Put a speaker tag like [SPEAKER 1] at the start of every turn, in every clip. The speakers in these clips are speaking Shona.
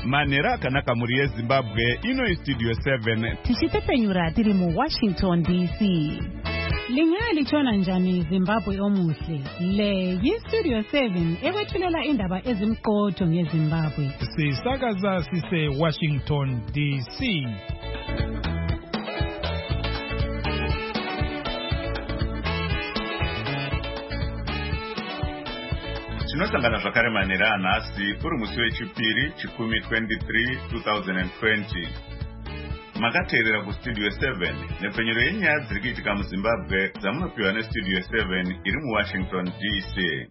[SPEAKER 1] manhero akanaka mhuri yezimbabwe. Ino Studio 7
[SPEAKER 2] tichitepenyura tiri muWashington DC. Lingaya lichona njani Zimbabwe omuhle? Le yiStudio 7 ekwethulela indaba ezimqotho ngeZimbabwe.
[SPEAKER 3] Sisakaza sise Washington DC.
[SPEAKER 1] Tinosangana zvakare manhero anhasi uri musi wechipiri chikumi 23 2020. Makateerera kuStudio 7 nepfenyuro yenyaya dziri kuitika muZimbabwe dzamunopiwa neStudio 7 iri muWashington DC.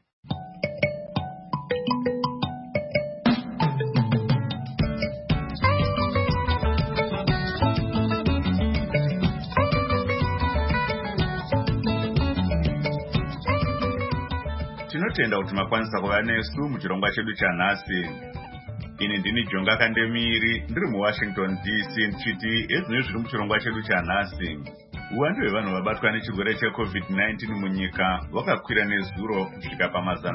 [SPEAKER 1] Tinotenda kuti makwanisa kuva nesu muchirongwa chedu chanhasi. Ini ndini Jonga Kandemiri ndiri muWashington DC ndichiti ezvinhu zviri muchirongwa chedu chanhasi. Uwandu hwevanhu vabatwa nechirwere cheCovid-19 munyika hwakakwira nezuro kusvika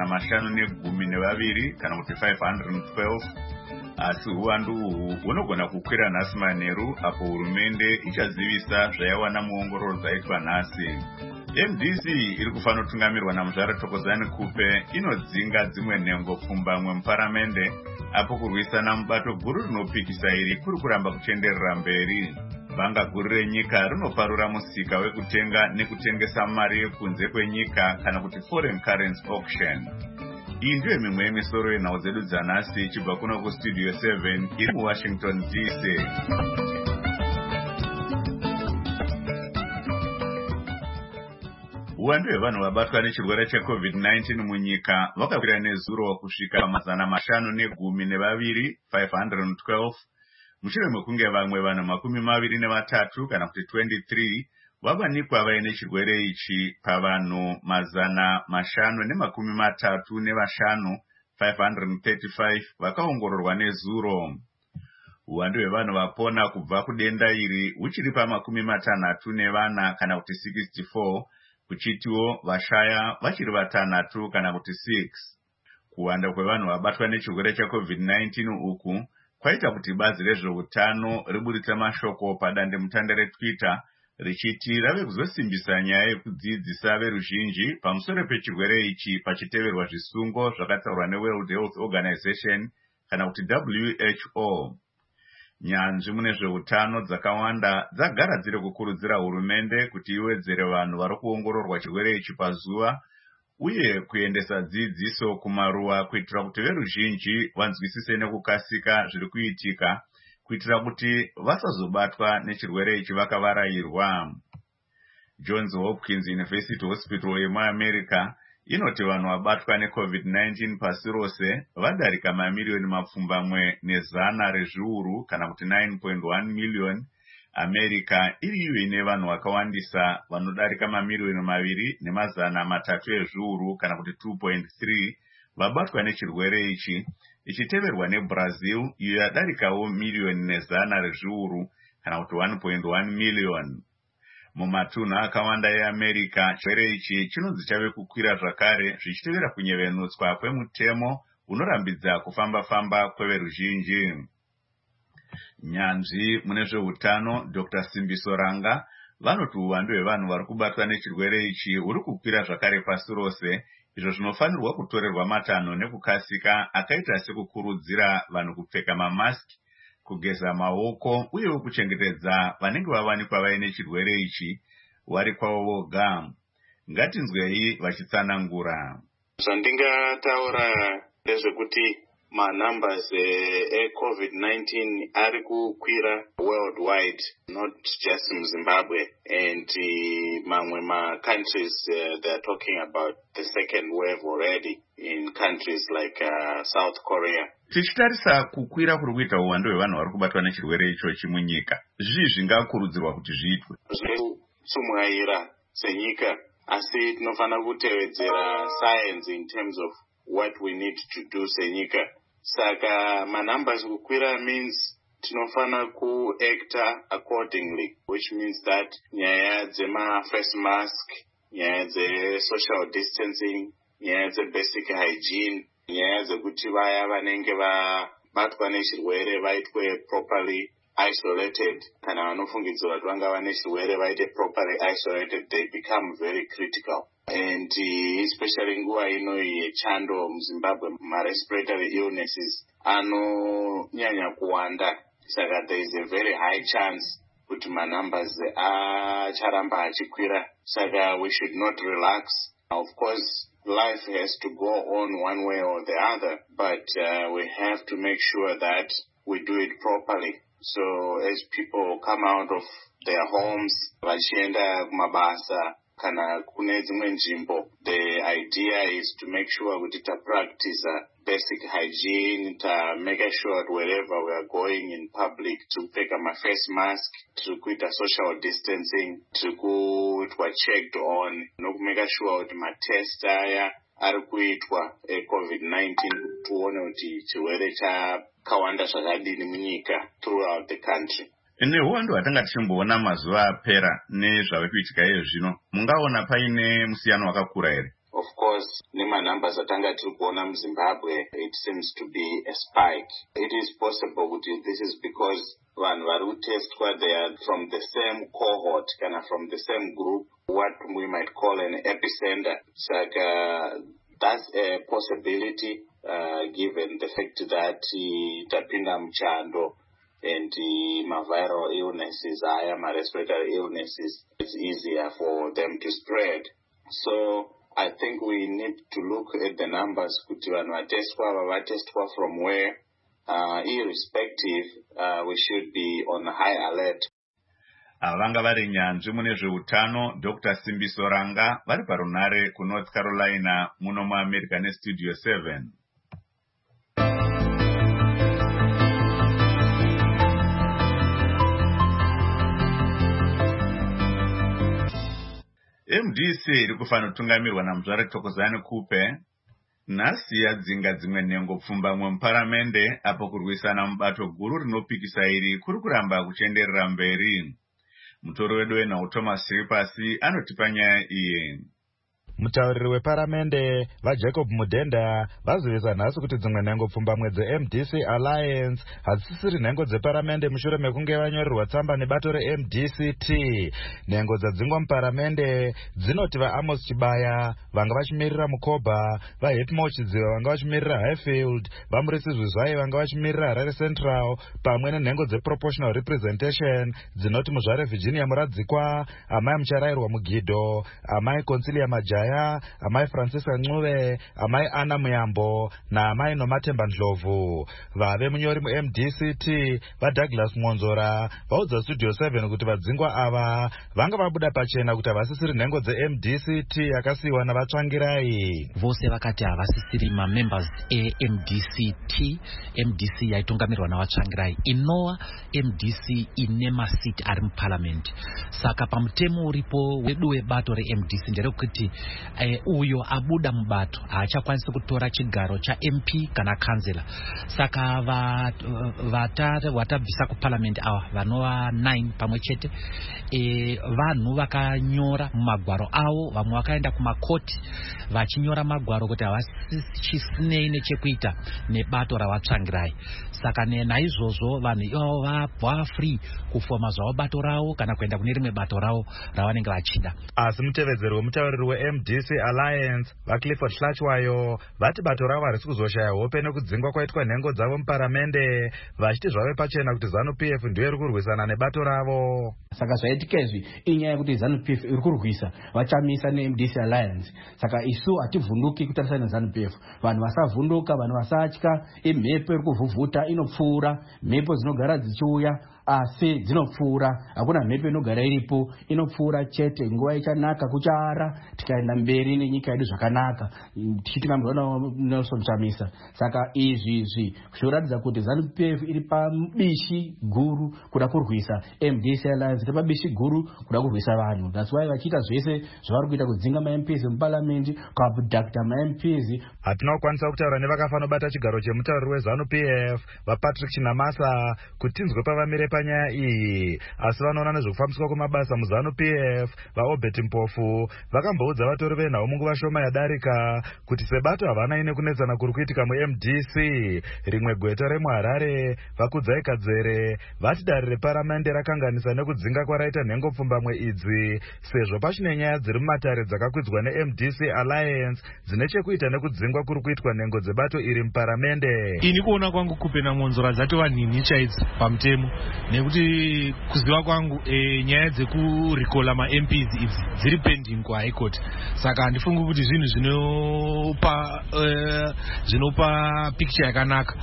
[SPEAKER 1] pa512 kana kuti 512, asi uwandu uhwu hunogona kukwira nhasi manheru apo hurumende ichazivisa zvayawana muongororo dzaitwa nhasi. MDC iri kufanotungamirwa naMuzvare Thokozani Kupe inodzinga dzimwe nhengo pfumbamwe muparamende apo kurwisana mubato guru rinopikisa iri kuri kuramba kuchenderera mberi. Banga guru renyika rinoparura musika wekutenga nekutengesa mari yekunze kwenyika kana kuti foreign currency auction. Iyi ndiyo mimwe yemisoro yenhau dzedu dzanhasi ichibva kuno kuStudio 7 iri muWashington DC. Uwandu hwevanhu vabatwa nechirwere cheCovid-19 munyika vakakwira nezuro kusvika pa512 512, mushure mekunge vamwe vanhu 23 kana kuti 23 vavanikwa vaine chirwere ichi pavanhu 535 535 vakaongororwa nezuro. Uwandu hwevanhu vapona kubva kudenda iri huchiri pa64 kana kuti 64, kuchitiwo vashaya vachiri 6 kana kuti 6. Kuwanda kwevanhu vabatwa nechirwere cheCovid-19 uku kwaita kuti bazi rezveutano riburitsa mashoko padandemutande reTwitter richiti rave kuzosimbisa nyaya yekudzidzisa veruzhinji pamusoro pechirwere ichi pachiteverwa zvisungo zvakataurwa neWorld Health Organization kana kuti WHO. Nyanzvi mune zveutano dzakawanda dzagara dziri kukurudzira hurumende kuti iwedzere vanhu vari kuongororwa chirwere ichi pazuva uye kuendesa dzidziso kumaruwa kuitira kuti veruzhinji vanzwisise nekukasika zviri kuitika kuitira kuti vasazobatwa nechirwere ichi vakavarayirwa. Johns Hopkins University Hospital yemuAmerica inoti vanhu vabatwa neCovid-19 pasi rose vadarika mamiliyoni 100 rezviuru kana kuti 9.1 million. America iriyo ine vanhu vakawandisa vanodarika mamiliyoni 2.3 ezviuru kana kuti 2.3 vabatwa nechirwere ichi, ichiteverwa neBrazil iyo yadarikawo miliyoni 100 rezviuru kana kuti 1.1 million. Mumatunhu akawanda eAmerica chirwere ichi chinonzi chave kukwira zvakare zvichitevera kunyevenutswa kwemutemo unorambidza kufamba kweveruzhinji. Nyanzvi mune zveutano Dr. Simbiso Ranga vanoti uwandu hwevanhu vari kubatwa nechirwere ichi huri kukwira zvakare pasi rose, izvo zvinofanirwa kutorerwa matanho nekukasika akaita sekukurudzira vanhu kupfeka mamasiki, kugeza maoko uyewo kuchengetedza vanenge vavanikwa vaine chirwere ichi vari kwavo voga. Ngatinzwei vachitsanangura.
[SPEAKER 4] Zvandingataura ndezvekuti numbers COVID-19 ari kukwira worldwide, not just in Zimbabwe, and mamwe countries they're talking about the second wave already in countries like South Korea.
[SPEAKER 1] Tichitarisa kukwira kuri kuita uwandu hwevanhu vari kubatwa nechirwere ichochi munyika, zvii zvingakurudzirwa kuti zviitwe?
[SPEAKER 4] Zvinotsumwaira senyika, asi tinofanira kutevedzera science in terms of what we need to do senyika. Saka numbers kukwira means tinofana kuacta accordingly, which means that nyaya dzema-face mask, nyaya dze-social distancing, nyaya dze-basic hygiene, nyaya dzekuti vaya vanenge vakabatwa nechirwere vaitwe properly isolated. Kana vanofungidzirwa kuti vanga vane chirwere vaite properly isolated, they become very critical. And especially nguva ino yechando muZimbabwe, respiratory illnesses anonyanya kuwanda. Saka there is a very high chance kuti numbers acharamba achikwira. Saka we should not relax. Of course, life has to go on one way or the other, but we have to make sure that we do it properly. So as people come out of their homes, vachienda kumabasa kana kune dzimwe nzvimbo, the idea is to make sure kuti practice basic hygiene, make sure that wherever we are going in public to take a face mask, to quit social distancing, to go checked on, no make sure that my test ari kuitwa COVID-19 tuone kuti chirwere chakawanda zvakadini munyika throughout the country.
[SPEAKER 1] Nehondo atanga tichimboona mazuva apera nezvave kuitika iye zvino, mungaona paine musiyano wakakura here?
[SPEAKER 4] Of course, numbers atanga tiri kuona muZimbabwe, it seems to be a spike. It is possible that this is because vanhu vari kutestwa, they are from the same cohort, kana from the same group, what we might call an epicenter. Saka that's a possibility, given the fact that tapinda muchando and viral illnesses, respiratory illnesses, it's easier for them to spread. So I think we need to look at the numbers kuti vanhu vatestwa from where, irrespective, we should be on high alert.
[SPEAKER 1] Vanga vari nyanzvi mune zveutano Dr. Simbiso Ranga vari parunare kuNorth Carolina muno muAmerica neStudio 7. MDC iri kufanira kutungamirwa naMuzvare Thokozani Kupe nhasi yadzinga dzimwe nhengo pfumbamwe muparamende apo kurwisana mubato guru rinopikisa iri kuri kuramba kuchenderera mberi. Mutoro wedu wenhau Thomas Ripasi anotipa nyaya iyi.
[SPEAKER 5] Mutauriri weparamende vaJacob Mudenda vazivisa nhasi kuti dzimwe nhengo pfumbamwe dzeMDC Alliance hadzisisiri nhengo dzeparamende mushure mekunge vanyorerwa tsamba nebato reMDCT. Nhengo dzadzingwa muparamende dzinoti vaAmos Chibaya vanga vachimirira Mukoba, vaHepmo Chidziva vanga vachimirira Highfield, vaMurisi Zvizwai vanga vachimirira Harare Central, pamwe nenhengo dzeproportional representation dzinoti Muzvare Virginia Muradzikwa, amai Mucharairwa Mugidho, amai Consilia Majaya, amai Francisca Ncuve, amai Anna Muyambo naamai Nomatemba Ndlovu. Vave munyori muMDCT vaDouglas Mwonzora vaudza Studio 7 kuti vadzingwa ava vanga vabuda pachena kuti havasisiri nhengo dzeMDCT yakasiyiwa navatsvangirai.
[SPEAKER 6] Vose vakati havasisiri mamembers eMDCT. MDC yaitungamirwa navatsvangirai. Inova MDC ine masiti ari muparliament. Saka pamutemo uripo wedu webato reMDC nderekuti uyo abuda mubato haachakwanisi kutora chigaro chaMP kana kansela. Saka vatabvisa kuparliament ava vanova 9 pamwe chete, vanhu vakanyora mumagwaro avo, vamwe vakaenda kumakoti vachinyora magwaro kuti havasisinei nechekuita nebato ravatsvangirai. Saka naizvozvo vanhu ivavo vabva free kufoma zvavo bato ravo kana kuenda kune rimwe bato ravo ravanenge vachida.
[SPEAKER 5] Asi mutevedzeri wemutauriri weMDC Alliance vaClifford Hlachwayo vati bato ravo harisi kuzoshaya hope nekudzingwa kwaitwa nhengo dzavo muparamende, vachiti zvave pachena kuti ZANU-PF ndiyo iri kurwisana nebato ravo.
[SPEAKER 7] Saka zvaitika izvi inyaya yekuti ZANU-PF iri kurwisa vachamisa neMDC Alliance. Saka isu hativhunduki kutarisana neZANU-PF. Vanhu vasavhunduka, vanhu vasatya. Imhepo iri kuvhuvhuta inopfuura, mhepo dzinogara dzichiuya asi dzinopfuura, hakuna mhepo inogara iripo, inopfuura chete. Nguva ichanaka kuchara, tikaenda mberi nenyika yedu zvakanaka tichitungamirwa naNelson Chamisa. Saka izvi zvoratidza kuti ZANU-PF iri pabishi guru kuda kurwisa MDC Alliance, iri pabishi guru kuda kurwisa vanhu. That's why vachiita zvese zvavari kuita kudzinga maMPs muparliament, kabhudhakta maMPs.
[SPEAKER 5] Hatina kukwanisa kutaura nevakafanobata chigaro chemutauriri weZANU-PF vaPatrick Chinamasa kuti tinzwe pavamire panyaya iyi, asi vanoona nezvekufambiswa kwamabasa muZANU-PF vaObert Mpofu vakamboudza vatori venhau munguva shoma yadarika kuti sebato havana ine kunetsana kuri kuitika muMDC. Rimwe gweta remuHarare Vakudzai Kadzere vati dare reparamende rakanganisa nekudzinga kwaraita nhengopfumbamwe idzi sezvo pachine nyaya dziri mumatare dzakakwidzwa neMDC Alliance dzine chekuita nekudzingwa kuri kuitwa nhengo dzebato iri muparamende.
[SPEAKER 3] Ini kuona kwangu kupena ngonzora dzatova nhinhi chaidzi pamutemo, nekuti kuziva kwangu nyaya dzekurikola maMPs idzi dziri pending kuHigh Court. Saka handifungi kuti zvinhu zvinopa picture yakanaka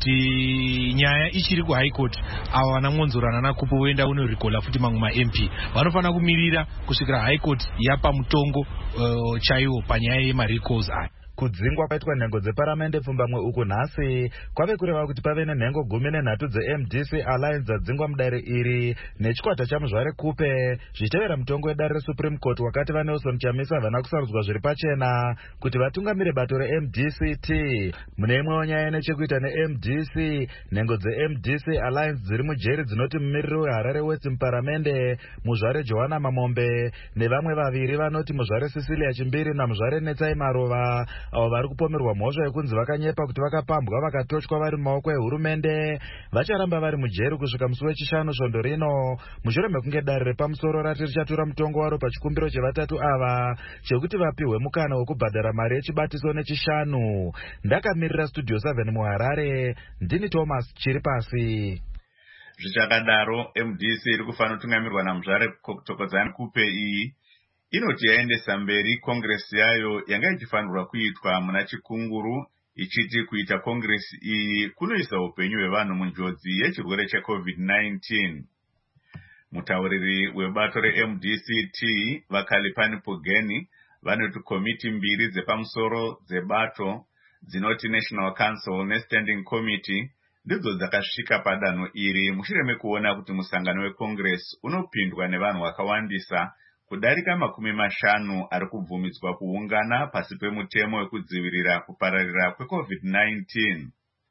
[SPEAKER 3] kuti nyaya ichiri kuHigh Court ava vana ngonzorana nakupo voenda unorikola futi mamwe maMP. Vanofana kumirira kusvikira High Court yapa mutongo chaiwo panyaya yemarecalls aya.
[SPEAKER 5] Kudzingwa kwaitwa nhengo dzeparamende pfumbamwe uku nhasi kwave kureva kuti pave nenhengo 13 dzeMDC Alliance dzadzingwa mudare iri nechikwata chamuzvare Kupe zvichitevera mutongo wedare reSupreme Court wakati vaNelson Chamisa havana kusarudzwa zviri pachena kuti vatungamire bato reMDCT. Mune imwewo nyaya nechekuita neMDC, nhengo dzeMDC Alliance dziri mujeri dzinoti mumiriri weHarare West muparamende muzvare Johanna Mamombe nevamwe vaviri vanoti muzvare Cecilia Chimbiri namuzvare Netsai Marova avo vari kupomerwa mhosva yekunzi vakanyepa kuti vakapambwa vakatochwa vari mumaoko ehurumende vacharamba vari mujeri kusvika musi wechishanu svondo rino, mushure mekunge dare repamusoro rati richatura mutongo waro pachikumbiro chevatatu ava chekuti vapiwe mukana wekubhadhara mari yechibatiso nechishanu. Ndakamirira Studio 7 muHarare, ndini Thomas Chiripasi.
[SPEAKER 1] Zvichakadaro, MDC iri kufanira kutungamirwa namuzvare Thokozani Kupe iyi inoti yaendesa mberi kongresi yayo yanga ichifanirwa kuitwa muna Chikunguru, ichiti kuita kongresi iyi kunoisa upenyu hwevanhu munjodzi yechirwere cheCovid-19. Mutauriri webato reMDCT Vakalipani Pugeni vanoti komiti mbiri dzepamusoro dzebato dzinoti National Council neStanding Committee ndidzo dzakasvika padanho iri mushure mekuona kuti musangano wekongresi unopindwa nevanhu vakawandisa kudarika 50 ari kubvumidzwa kuungana pasi pemutemo wekudzivirira kupararira kweCovid-19.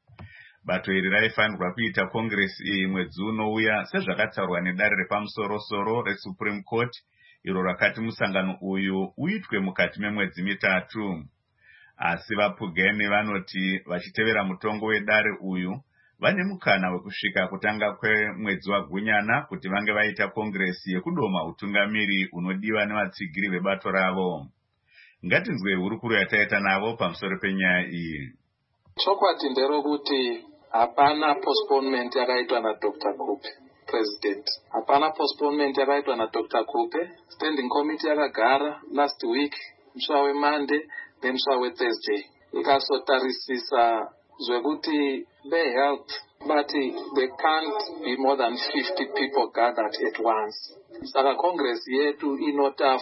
[SPEAKER 1] Bato iri raifanirwa kuita kongresi iyi mwedzi unouya sezvakataurwa nedare repamusoro-soro reSupreme Court iro rakati musangano uyu uitwe mukati memwedzi 3. Asi vaPugeni vanoti vachitevera mutongo wedare uyu vane mukana wekusvika kutanga kwemwedzi waGunyana kuti vange vaita kongresi yekudoma utungamiri unodiwa nevatsigiri vebato ravo. Ngatinzwe hurukuru yataita navo pamusoro penyaya iyi.
[SPEAKER 8] Chokwadi nderokuti hapana postponement yakaitwa naDr. Kupe president. Hapana postponement yakaitwa naDr. Kupe. Standing committee yakagara last week mushwa weMonday nemushwa weThursday ikasotarisisa zvekuti health, but there can't be more than 50 people gathered at once. Saka Congress yetu inota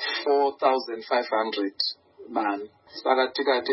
[SPEAKER 8] 4,500 man. Saka tikati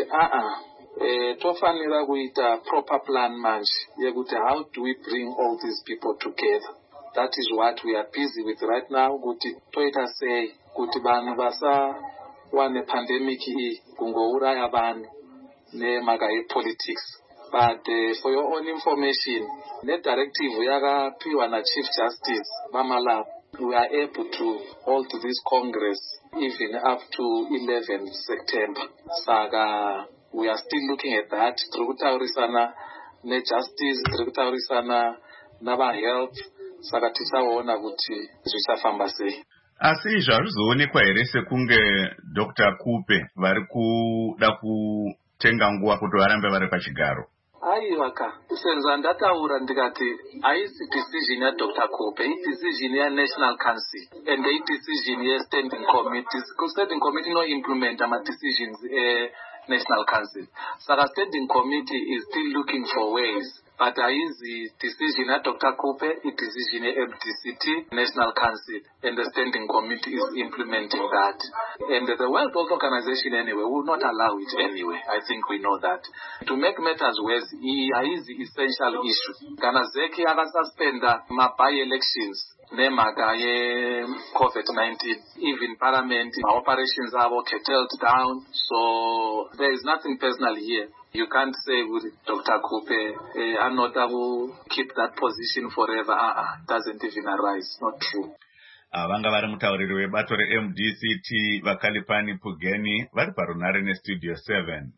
[SPEAKER 8] tofanira kuita proper plan manje yekuti how do we bring all these people together. That is what we are busy with right now, kuti toita sei kuti vanhu vasa wane pandemic iyi kungouraya vanhu nemhaka yepolitics. But for your own information, the directive yakapiwa na Chief Justice Mamalab, we are able to hold this Congress even up to 11 September. Saga, we are still looking at that. Tributaurisana ne justice, tributaurisana naba health. Saga tisaona kuti zvichafamba sei.
[SPEAKER 1] Asi zvazvizoonekwa here sekunge Dr. Kupe vari kuda kutenga nguva kuti varambe vari pachigaro?
[SPEAKER 8] Aiwaka, senza ndataura ndikati haisi decision ya Dr. Kupe, decision ya National Council and the decision ya Standing Committee. Standing Committee no implement ama decisions National Council. Saka Standing Committee is still looking for ways. But haisi decision ya Dr. Kupe, decision ya MDCT, National Council, and the Standing Committee is implementing that. And the World Health Organization anyway will not allow it anyway. I think we know that. To make matters worse, haisi essential issue. Kana zeki akasuspenda by-elections nemhaka ye-COVID-19. Even Parliament, operations are curtailed down. So there is nothing personal here. You can't say with Dr. Kupe, I'm not able to keep that position forever. Doesn't even arise. Not true.
[SPEAKER 1] Vanga vari mutauriri webato reMDCT Vakalipani Pugeni vari parunare neStudio 7.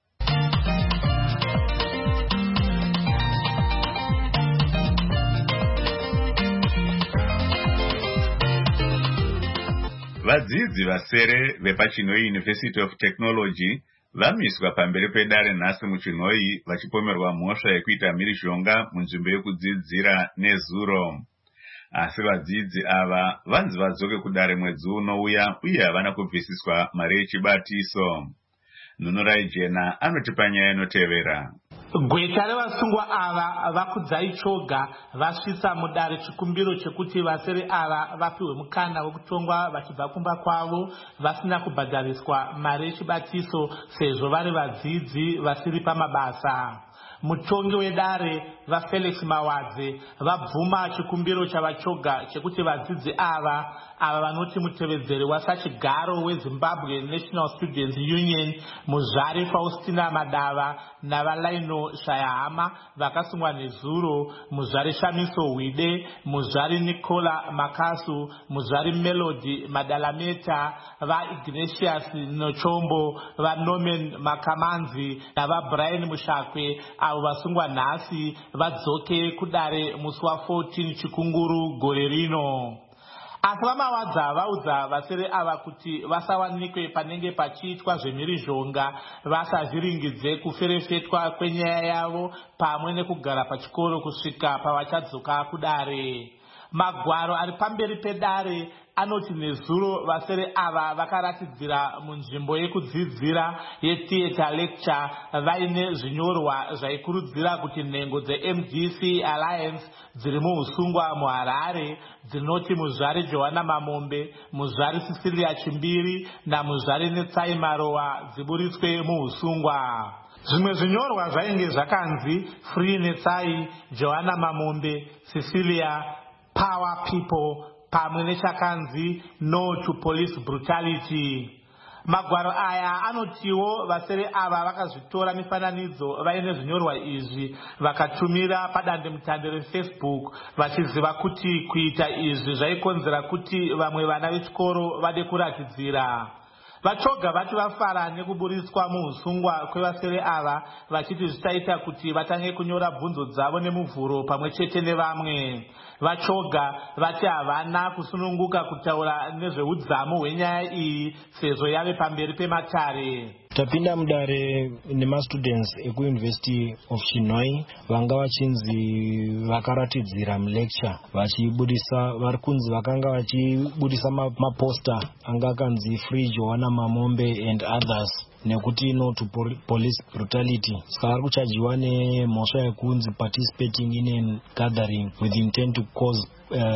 [SPEAKER 1] Vadzidzi vasere vepachinoi University of Technology vamiswa pamberi pedare nhasi muchinoi vachipomerwa mhosva yekuita mhirizhonga munzvimbo yekudzidzira nezuro. Asi vadzidzi ava vanzi vadzoke kudare mwedzi unouya uye havana kubvisiswa mari yechibatiso. Nunurai Jena anotipa nyaya inotevera.
[SPEAKER 9] Gweta revasungwa ava vakudzai choga vasvitsa mudare chikumbiro chekuti vasere ava vapiwe mukana wekutongwa vachibva kumba kwavo vasina kubhadhariswa mari yechibatiso sezvo vari vadzidzi vasiri pamabasa. Mutongi wedare vaFelix Mawadze vabvuma chikumbiro chavachoga chekuti vadzidzi ava vanoti mutevedzeri wasachigaro weZimbabwe National Students Union Muzvari Faustina Madava naValaino Shayahama vakasungwa nezuro, Muzvari Shamiso Wide, Muzvari Nicola Makasu, Muzvari Melody Madalameta, vaIgnatius Nochombo, vaNorman Makamanzi navaBrian Mushakwe avo vasungwa nhasi vadzoke kudare musi wa14 Chikunguru gore rino. Asi vaMawadza vaudza vasere ava kuti vasawanikwe panenge pachiitwa zvemhirizhonga vasazviringidze kuferefetwa kwenyaya yavo pamwe nekugara pachikoro kusvika pavachadzoka kudare. Magwaro ari pamberi pedare anoti nezuro vasere ava vakaratidzira munzvimbo yekudzidzira yetheatre lecture vaine zvinyorwa zvaikurudzira kuti nhengo dzeMDC Alliance dziri muusungwa muHarare dzinoti Muzvari Johanna Mamombe, Muzvari Cecilia Chimbiri naMuzvari Netsai Marowa dziburitswe muusungwa. Zvimwe zvinyorwa zvainge zvakanzi Free Netsai, Johanna Mamombe, Cecilia, Power People, pamwe nechakanzi No to Police Brutality. Magwaro aya anotiwo vasere ava vakazvitora mifananidzo vaine zvinyorwa izvi vakatumira padandemutande reFacebook vachiziva kuti kuita izvi zvaikonzera kuti vamwe vana vechikoro vade kuratidzira. Vachoga vati vafara nekuburitswa muusungwa kwevasere ava vachiti zvichaita kuti vatange kunyora bvunzo dzavo nemuvhuro pamwe chete nevamwe. Vachoga vati havana kusununguka kutaura nezveudzamu hwenyaya iyi sezvo yave pamberi pematare.
[SPEAKER 10] Tapinda mudare nemastudents ekuUniversity of Chinoi vanga vachinzi vakaratidzira mulecture vachibudisa vari kunzi vakanga vachibudisa maposter anga akanzi Free Johanna Mamombe and others nekuti No to Police Brutality. Saka vari kuchajiwa nemhosva yekunzi participating in a gathering with intent to cause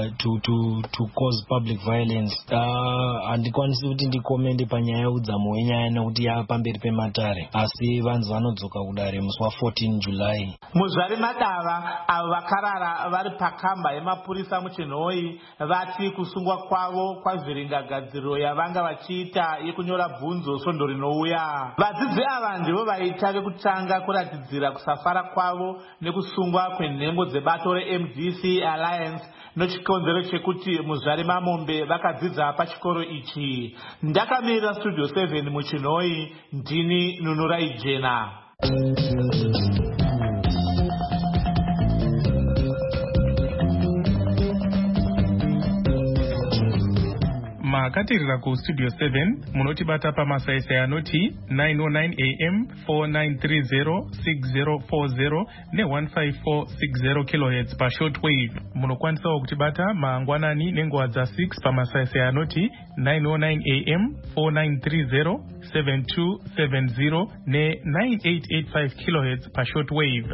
[SPEAKER 10] public violence. Handikwanisi kuti ndikomende panyaya yeudzamu hwenyaya nekuti yava pamberi pematare, asi vanzi vanodzoka kudare musi wa14 July.
[SPEAKER 9] Muzvari Madava avo vakarara vari pakamba yemapurisa muChinoi vati kusungwa kwavo kwavhiringagadziro yavanga vachiita yekunyora bvunzo svondo rinouya. Vadzidzi ava ndivo vaita vekutanga kuratidzira kusafara kwavo nekusungwa kwenhengo dzebato reMDC Alliance nochikonzero chekuti Muzvari Mamombe vakadzidza pachikoro ichi. Ndakamirira Studio 7 muChinoi, ndini Nunurai Jena.
[SPEAKER 11] Makatirira kuStudio 7 munotibata pamasaisai anoti 909 AM 4930 6040 ne15460 kHz pashortwave. Munokwanisawo kutibata mangwanani nenguva dza6 pamasaisai anoti 909 AM 4930 7270 ne9885 kHz pashortwave.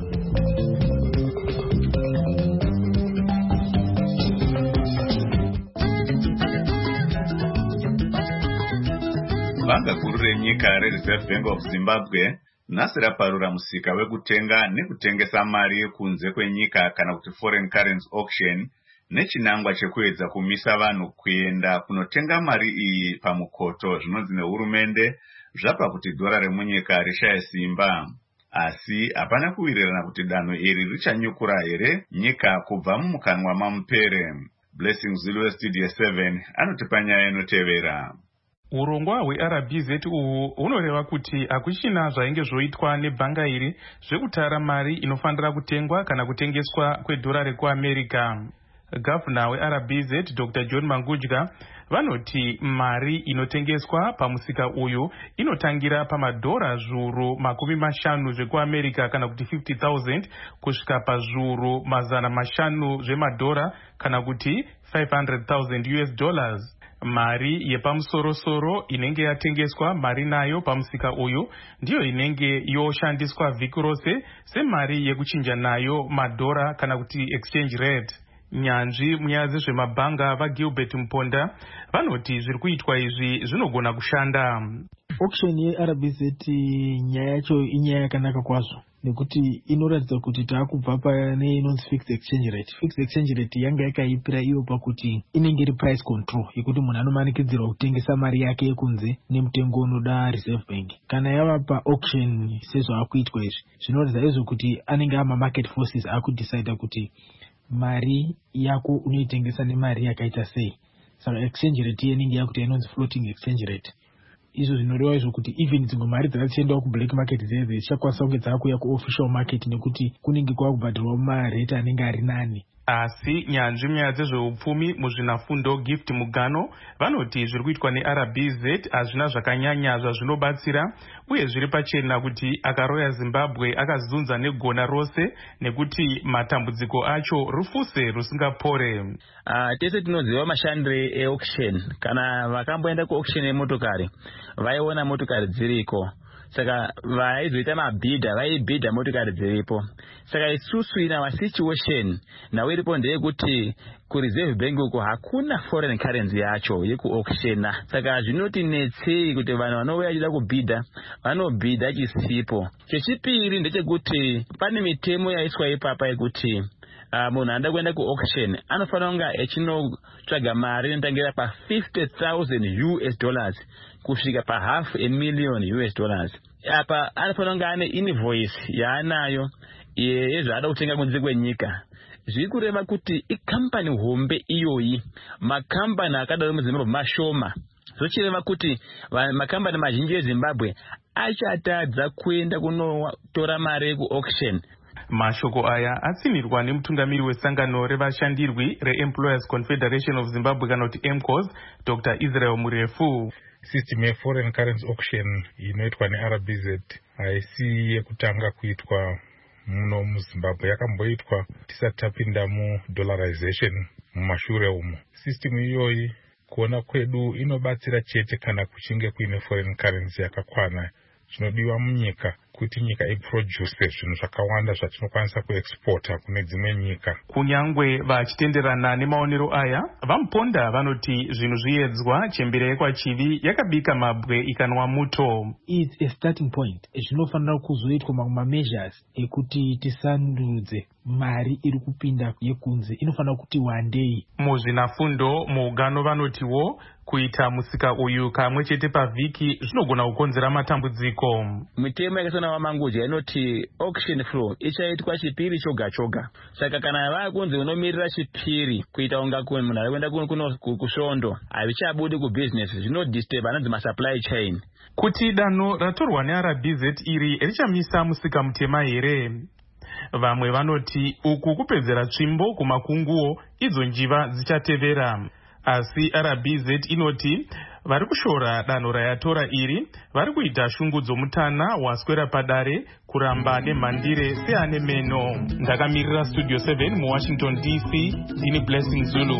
[SPEAKER 1] Banga guru renyika reReserve Bank of Zimbabwe nhasi raparura musika wekutenga nekutengesa mari yekunze kwenyika kana kuti foreign currency auction nechinangwa chekuedza kumisa vanhu kuenda kunotenga mari iyi pamukoto zvinonzi nehurumende zvapa kuti dhora remunyika rishaye simba. Asi hapana kuwirirana kuti danho iri richanyukura here nyika kubva mumukanwa mamupere. Blessing Zulu, Studio 7 anotipa nyaya inotevera.
[SPEAKER 11] Urongwa hweRBZ uhu hunoreva kuti hakuchina zvainge zvoitwa nebhanga iri zvekutara mari inofanira kutengwa kana kutengeswa kwedhora rekuAmerica. Gavana weRBZ Dr. John Mangudya vanoti mari inotengeswa pamusika uyu inotangira pamadhora zviuru 50 zvekuAmerica kana kuti 50,000 kusvika pazviuru 500 zvemadhora kana kuti 500,000 US dollars. Mari yepamusoro-soro inenge yatengeswa mari nayo pamusika uyu ndiyo inenge yoshandiswa vhiki rose semari yekuchinja nayo madhora kana kuti exchange rate. Nyanzvi munyaya dzezvemabhanga vaGilbert Mponda vanoti zviri kuitwa izvi zvinogona kushanda.
[SPEAKER 10] Auction yeRBZ nyaya yacho inyaya yakanaka kwazvo nekuti inoratidza kuti taakubva pane inonzi fixed exchange rate. Fixed exchange rate yanga yakaipira iyo pakuti inenge iri price control yekuti munhu anomanikidzirwa kutengesa mari yake yekunze nemutengo unoda Reserve Bank. Kana yava paauction sezvaakuitwa izvi zvinoratidza izvo kuti anenge ama market forces akudecide kuti mari yako unoitengesa nemari yakaita sei. Saka exchange rate inenge yakuti inonzi floating exchange rate. Izvo zvinoreva izvo kuti even dzimwe mari dzakachiendawo kublack market dzedze dzichakwanisa kunge dzakuya kuofficial market nekuti kunenge kwakubhadharwa marate anenge ari nani.
[SPEAKER 11] Asi nyanzvi munyaya dzezveupfumi muzvinafundo Gift Mugano vanoti zviri kuitwa neRBZ hazvina zvakanyanya zvazvinobatsira uye zviri pachena kuti akaroya Zimbabwe akazunza negona rose nekuti matambudziko acho rufuse rusingapore.
[SPEAKER 12] Tese tinoziva mashandire eauction. Kana vakamboenda kuauction yemotokari vaiona motokari dziriko, saka vaizoita mabhidha vaibhidha motokari dziripo. Saka isusu in our situation now iripo ndeyekuti kuReserve Bank uko hakuna foreign currency yacho yekuauctiona. Saka zvinotinetsei kuti vanhu vanouya vachida kubhidha vanobhidha chisipo. Chechipiri ndechekuti pane mitemo yaiswa ipapa yekuti munhu anoda kuenda kuauction anofanira kunge echinotsvaga mari inotangira pa$50,000 US dollars kusvika pa$500,000 US dollars. Apa anofanira kunge ane invoice yaanayo yezvaada kutenga kunze kwenyika. Zviri kureva kuti ikampani hombe iyoyi, makampani akadaro muZimbabwe mashoma. Zvochireva kuti makampani mazhinji eZimbabwe achatadza kuenda kunotora mari kuauction.
[SPEAKER 11] Mashoko aya atsinirwa nemutungamiri wesangano revashandirwi reEmployers Confederation of Zimbabwe kana kuti EMCOS Dr. Israel Murefu.
[SPEAKER 13] System yeforeign currency auction inoitwa neRBZ haisi yekutanga kuitwa muno muZimbabwe. Yakamboitwa tisati tapinda mudollarization mumashure umo. System iyoyi kuona kwedu inobatsira chete kana kuchinge kuine foreign currency yakakwana chinodiwa munyika kuti nyika iproduce zvinhu zvakawanda zvatinokwanisa kuexporta kune dzimwe nyika.
[SPEAKER 11] Kunyangwe vachitenderana nemaonero aya, vaMuponda vanoti zvinhu zviedzwa chembere kwachivi yakabika mabwe ikanwa muto.
[SPEAKER 10] It's a starting point. Zvinofanira kuzoitwa mamwe measures ekuti tisandudze mari iri kupinda yekunze inofanira kuti wandei.
[SPEAKER 11] Muzvinafundo muungano vanotiwo kuita musika uyu kamwe chete pavhiki zvinogona kukonzera matambudziko.
[SPEAKER 12] Mitemo yakasona waMangudya inoti auction floor ichaitwa chipiri choga choga. Saka kana vakunzi unomirira chipiri kuita unga kune munhu ari kuenda kusvondo hazvichabudi kubusiness, zvinodisturb anonzi masupply chain.
[SPEAKER 11] Kuti danho ratorwa neRBZ iri richamisa musika mutema here? Vamwe vanoti uku kupedzera tsvimbo kumakunguo idzo njiva dzichatevera. Asi RBZ inoti vari kushora danho rayatora iri vari kuita shungu dzomutana waswera padare kuramba nemhandire seane meno. Ndakamirira Studio 7 muWashington DC, ndini Blessing Zulu.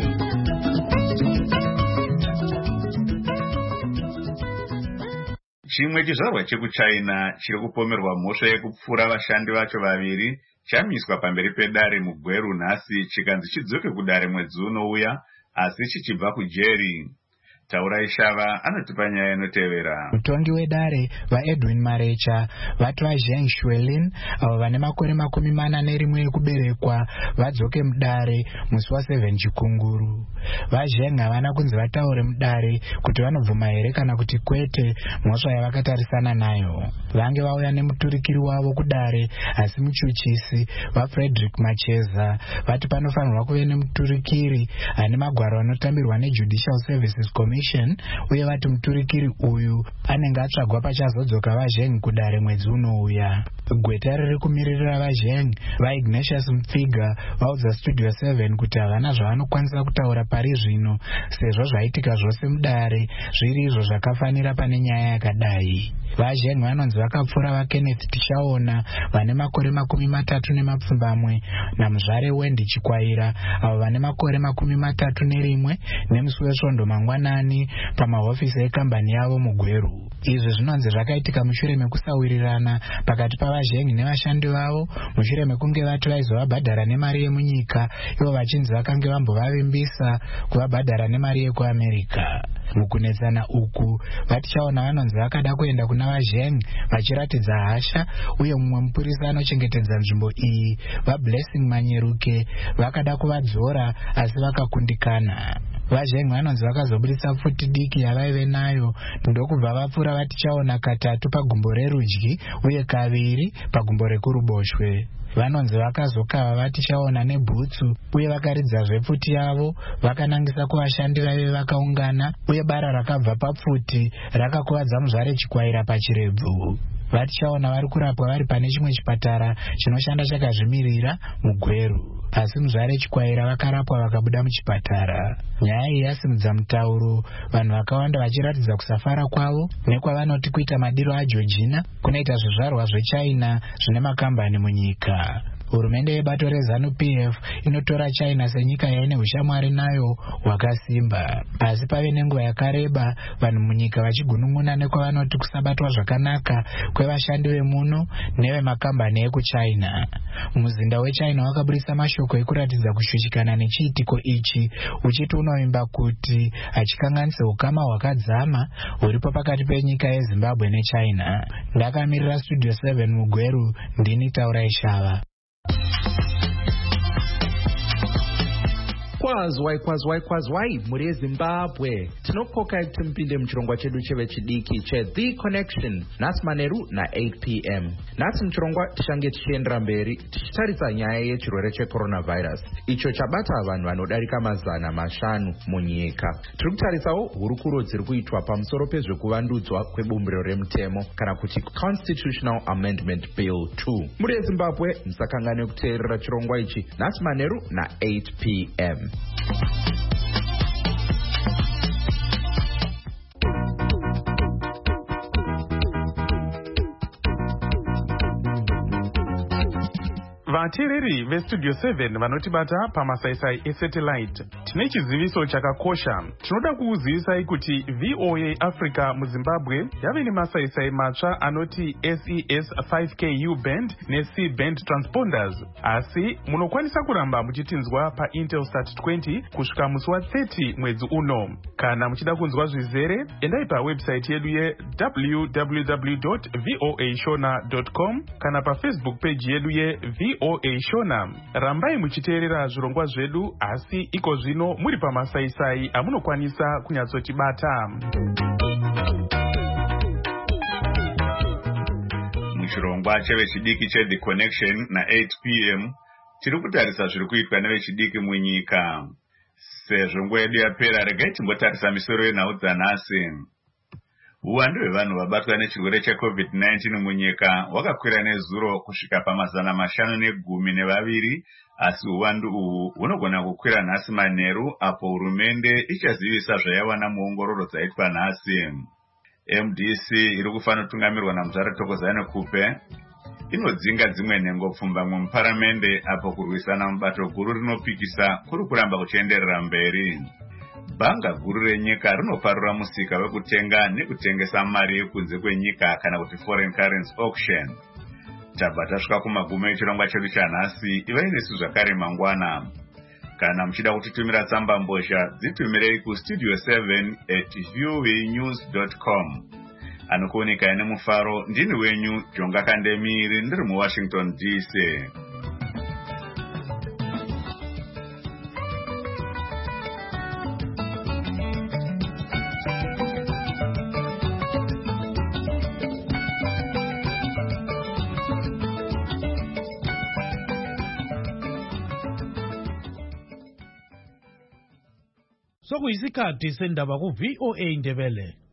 [SPEAKER 1] Chimwe chizvarwa chekuChina chiri kupomerwa mhosva yekupfura vashandi vacho vaviri chamiswa pamberi pedare mugweru nhasi chikanzi chidzoke kudare mwedzi unouya asi chichibva kujeri. Taurai Shava anotipa nyaya inotevera.
[SPEAKER 14] Mutongi wedare vaEdwin Marecha vati vaZheng Xuelin avo vane makore 41 ekuberekwa vadzoke mudare musi wa7 Chikunguru. VaZheng havana kunzi vataure mudare kuti vanobvuma here kana kuti kwete mhosva yavakatarisana nayo. Vange vauya nemuturikiri wavo kudare, asi muchuchisi vaFrederick Macheza vati panofanirwa kuve nemuturikiri ane magwaro anotambirwa neJudicial Services Commission, uye vati muturikiri uyu anenge atsvagwa pachazodzoka vaZheng kudare mwedzi unouya. Gweta riri kumiririra vaZheng vaIgnatius Mupfiga vaudza Studio 7 kuti havana zvavanokwanisa kutaura pari zvino, sezvo zvaitika zvose mudare zviri izvo zvakafanira pane nyaya yakadai. VaZheng vanonzi vakapfuura vaKenneth Tichaona vane makore 30 namuzvare Wendy Chikwaira avo vane makore 31 nemusi wesvondo mangwanani pamahofisi ekambani yavo muGweru. Izvi zvinonzi zvakaitika mushure mekusawirirana pakati pavaZheng nevashandi vavo mushure mekunge vati vaizovabhadhara nemari yemunyika, ivo vachinzi vakange vambovavimbisa kuvabhadhara nemari yekuAmerica. Mukunetsana uku vaTichaona vanonzi vakada kuenda kuna vaZheng vachiratidza hasha, uye mumwe mupurisa anochengetedza nzvimbo iyi vaBlessing Manyeruke vakada kuvadzora asi vakakundikana. VaZheng vanonzi vakazobudisa pfuti diki yavaive nayo ndokubva vapfuura vaTichaona katatu pagumbo rerudyi uye kaviri pagumbo rekuruboshwe. Vanonzi vakazokava vaTichaona nebhutsu uye vakaridzazve pfuti yavo vakanangisa kuvashandi vaive vakaungana, uye bara rakabva papfuti rakakuvadza muzvare Chikwaira pachirebvu. VaTichaona vari kurapwa vari pane chimwe chipatara chinoshanda chakazvimirira muGweru, asi muzvare Chikwaira vakarapwa vakabuda muchipatara. Nyaya iyi yasimudza mutauro, vanhu vakawanda vachiratidza kusafara kwavo nekwavanoti kuita madiro aJeorgina kunoita zvizvarwa zveChina zvine makambani munyika. Hurumende yebato reZANU-PF inotora China senyika yaine ushamwari nayo hwakasimba, asi pave nenguva yakareba vanhu munyika vachigunun'una nekwavanoti kusabatwa zvakanaka kwevashandi vemuno nevemakambani ekuChina. Muzinda weChina wakabudisa mashoko ekuratidza kushushikana nechiitiko ichi, uchiti unovimba kuti hachikanganise ukama hwakadzama huripo pakati penyika yeZimbabwe neChina. Ndakamirira Studio 7 muGweru, ndini Taurai Shava.
[SPEAKER 15] Kwazwai muri Zimbabwe. Tinokoka kuti mpinde muchirongwa chedu chevechidiki cheThe Connection nhasi manheru na8 p.m. Nhasi muchirongwa tichange tichiendera mberi tichitaritsa nyaya yechirwere checoronavirus icho chabata vanhu vanodarika 500 munyika. Tiri kutaritsawo hurukuro dziri kuitwa pamusoro pezvekuvandudzwa kwebumbiro remutemo kana kuti Constitutional Amendment Bill 2. Muri Zimbabwe musakangane kuteerera chirongwa ichi nhasi manheru na8 p.m.
[SPEAKER 11] vateereri vestudio 7 vanotibata pamasaisai esatellite, tine chiziviso chakakosha. Tinoda kukuzivisai kuti VOA Africa muZimbabwe yave nemasaisai matsva anoti SES 5K U-band neC band transponders, asi munokwanisa kuramba muchitinzwa paIntelsat 20 kusvika musi wa30 mwedzi uno. Kana muchida kunzwa zvizere, endai pawebsite yedu ye.www.voashona.com kana pafacebook page yedu yeVOA Shona. Rambai muchiteerera zvirongwa zvedu, asi iko zvino muri pamasaisai amunokwanisa kunyatsotibata.
[SPEAKER 1] Muchirongwa chevechidiki cheThe Connection na8 p.m. tiri kutarisa zviri kuitwa nevechidiki munyika. Sezvo nguva yedu yapera, regai timbotarisa misoro yenhau dzanhasi. Uwandu hwevanhu vabatwa nechirwere cheCovid-19 munyika hwakakwira nezuro kusvika pa512, asi uwandu uhu hunogona kukwira nhasi manheru apo hurumende ichazivisa zvayawana muongororo dzaitwa nhasi. MDC iri kufanotungamirwa namuzvare Thokozani Kupe inodzinga dzimwe nhengo pfumbamwe muparamende apo kurwisana mubato guru rinopikisa kuri kuramba kuchienderera mberi. Bhanga guru renyika rinoparura musika wekutenga nekutengesa mari yekunze kwenyika kana kuti foreign currency auction. Tabva tasvika kumagumo echirongwa chedu chanhasi. Ivai nesu zvakare mangwana. Kana muchida kutitumira tsamba mbozha dzitumirei kustudio7@voanews.com. Anokuoneka nemufaro ndini wenyu Jonga Kandemiri ndiri muWashington DC.
[SPEAKER 16] Sokuyisikhathi sendaba ku VOA Ndebele.